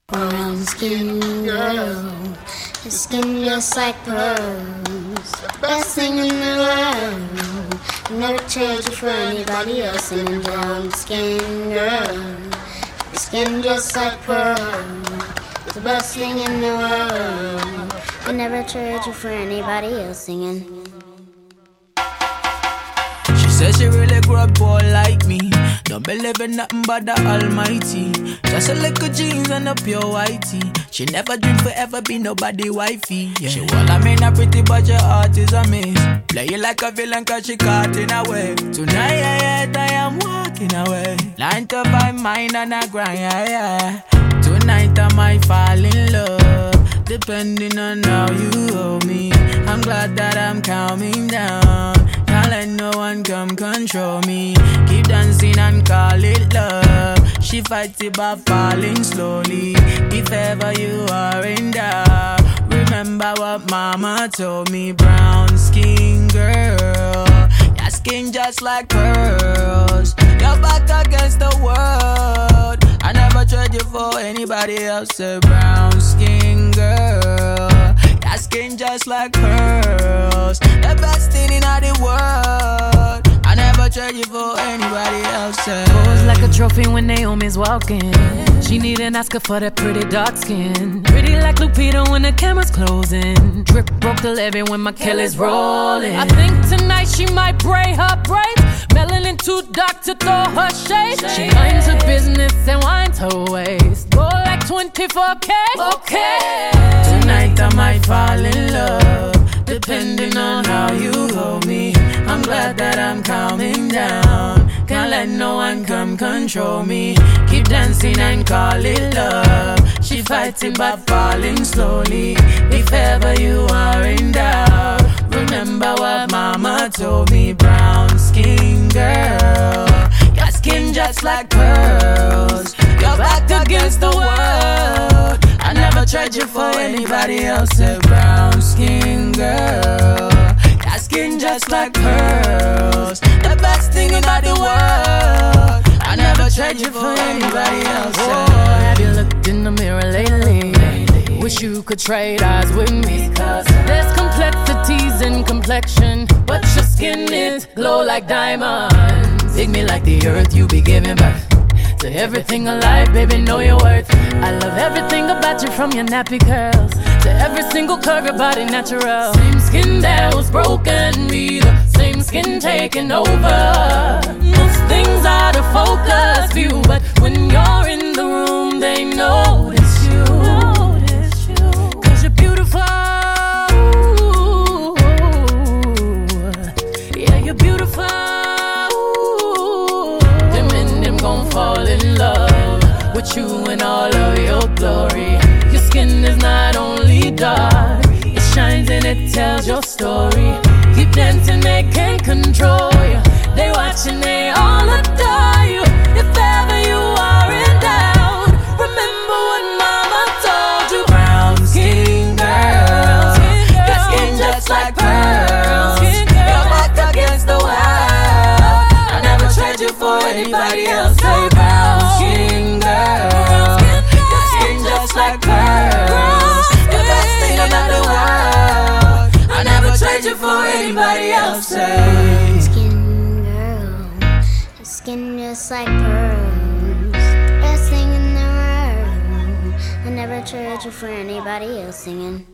Brown skin girl, your skin just like pearls. Best thing in the world. Never trade you for anybody else. Singing brown skin girl, your skin just like pearls. The best thing in the world. I never trade you for anybody else. Singing. Says she really grew up poor like me. Don't believe in nothing but the Almighty. Just a little jeans and a pure whitey. She never dreamed forever be nobody wifey. Yeah. She well, I mean, a pretty but your heart is a miss. Play you like a villain cause she caught in a way. Tonight I am walking away. 9 to 5 mine and I grind, yeah. Tonight I might fall in love, depending on how you hold me. I'm glad that I'm calming down. Can't let no one come control me. Keep dancing and call it love. She fights it by falling slowly. If ever you are in doubt, remember what mama told me. Brown skin girl, your skin just like pearls. Your back against the world. I never trade you for anybody else. A brown skin girl, your skin just like pearls. The best thing in all the world. I never trade you for anybody else. Pose like a trophy when Naomi's walking. She need an Oscar for that pretty dark skin. Pretty like Lupita when the camera's closing. Drip broke the levee when my Kelly's rolling. I think tonight she might braid her braids. Melanin too dark to throw her shade. She minds her business and winds her waist. Go like 24K. Okay. Tonight I might fall in love, depending on how you hold me. I'm glad that I'm calming down. Can't let no one come control me. Keep dancing and call it love. She fighting but falling slowly. If ever you are in doubt, remember what mama told me. Brown skin girl, your skin just like pearls. Your back against the world. I never trade you for anybody else. A brown skin girl, your skin just like pearls. The best thing in all the world. I never trade you for anybody else. Oh, have you looked in the mirror lately? Wish you could trade eyes with me. There's complexities in complexion, but your skin is glow like diamonds. Dig me like the earth, you be giving birth to everything alive, baby, know your worth. I love everything about you, from your nappy curls to every single curve, your body natural. Same skin that was broken, be the same skin taking over. Most things out of focus view, but when you're in the room, they notice you. Cause you're beautiful. Yeah, you're beautiful. Them and them gon' fall in love with you in all of your glory. Your skin is not only dark, it shines and it tells your story. Keep dancing, they can't control you. They watching, they all adore you. If ever you are in doubt, remember what mama told you. Brown skin girl, your skin just like pearls. Your back against the world. I never trade you for anybody else. Say brown skin girl, your skin just like pearls. The best thing about the world. I never trade you for anybody else. Say Skin girl, your skin just like pearls. Best thing in the world. I never trade you for anybody else. Singing.